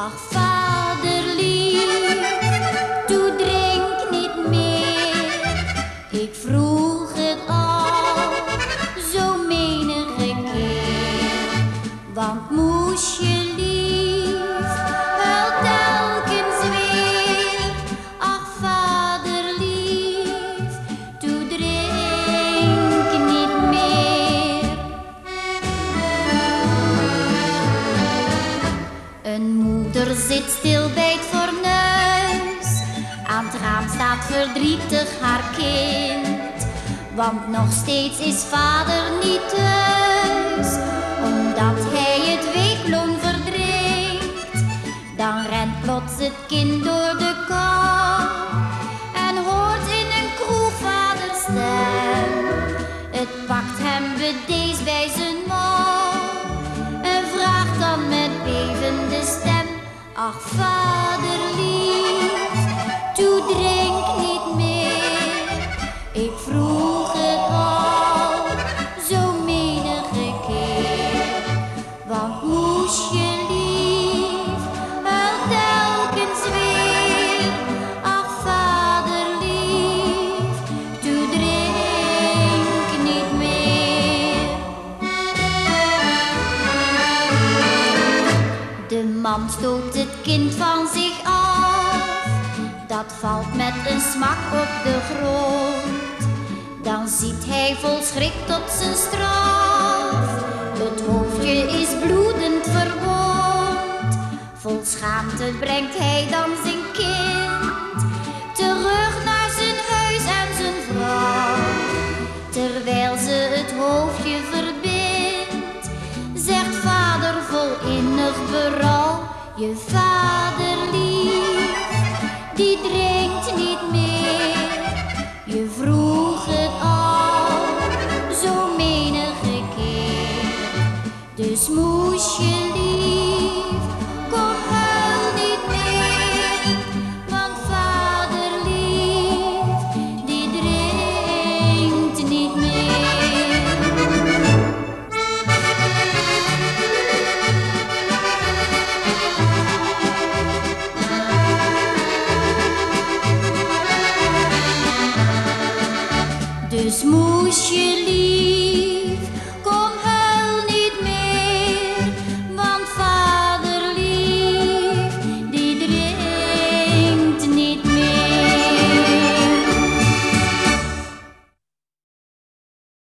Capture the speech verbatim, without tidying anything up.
Ach, vaderlief, toe drink niet meer. Ik vroeg het al, zo menige keer. Want moest je lief, huilt telkens weer. Ach, vaderlief, toe drink niet meer. Een moeder zit stil bij het fornuis, aan het raam staat verdrietig haar kind. Want nog steeds is vader niet thuis, omdat hij het weekloon verdrinkt. Dan rent plots het kind door de kou en hoort in een kroeg vaders stem. Het pakt hem bedeesd bij zijn mouw en vraagt dan met bevende stem: ach, vaderlief, toe drink niet meer. Ik vroeg het al, zo menige keer. Want moest je lief, huilt telkens weer. Ach, vaderlief, toe drink niet meer. De man stoot het kind van zich af, dat valt met een smak op de grond. Dan ziet hij vol schrik tot zijn straf, het hoofdje is bloedend verwond. Vol schaamte brengt hij dan zijn kind terug naar zijn huis en zijn vrouw. Terwijl ze het hoofdje verbindt, zegt vader vol innig berouw: je vader